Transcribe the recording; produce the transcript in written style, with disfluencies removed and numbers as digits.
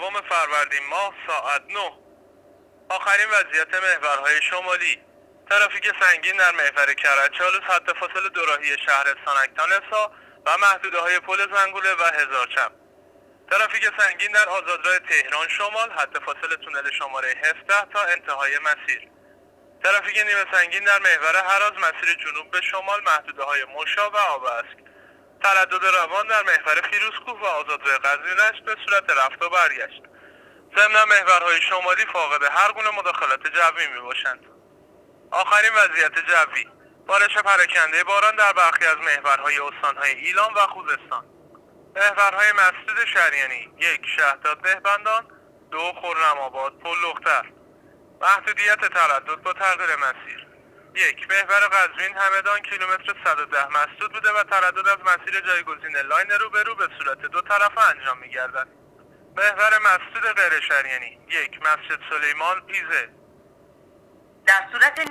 9 فروردین ماه ساعت 9. آخرین وضعیت محورهای شمالی. ترافیک سنگین در محور کرج-چالوس، خط فاصله دوراهی شهرستان اکتانسا و محدوده‌های پل زنگوله و هزارچپ. ترافیک سنگین در آزادراه تهران شمال، خط فاصله تونل شماره 17 تا انتهای مسیر. ترافیک نیمه سنگین در محور هراز، مسیر جنوب به شمال، محدوده‌های مشا و آباسک. تردد روان در محور فیروزکوه و آزادراه قزوین به صورت رفت و برگشت. ضمن محورهای شمالی فاقد هر گونه مداخلات جوی میباشند. آخرین وضعیت جوی: بارش پراکنده باران در برخی از محورهای استانهای ایلام و خوزستان. محورهای مسجد شریعانی: 1 شهداد دهبندان، 2 خرم‌آباد پل-لختر. محدودیت تردد با تغییر مسیر: 1 محور قزوین همدان کیلومتر 110 مسدود بوده و تردد از مسیر جایگزین لاین روبرو به صورت دو طرفه انجام می‌گردد. محور مسجد غیر شریعانی: 1 مسجد سلیمان بیزه. در صورت